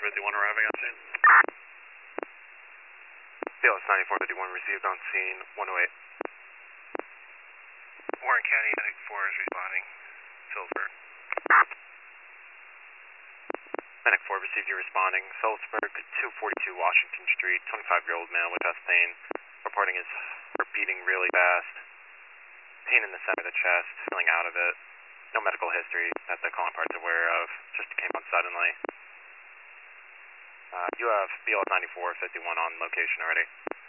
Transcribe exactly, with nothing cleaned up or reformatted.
fifty-one arriving on scene. B L S ninety-four fifty-one received on scene, one oh eight. Warren County, Medic four is responding. Phillipsburg. Medic four received you responding. Phillipsburg, two forty-two Washington Street, twenty-five-year-old male with chest pain. Reporting his heart beating really fast. Pain in the center of the chest, feeling out of it. No medical history that the calling part's aware of. Just came on suddenly. Uh, you have B L S ninety-four fifty-one on location already.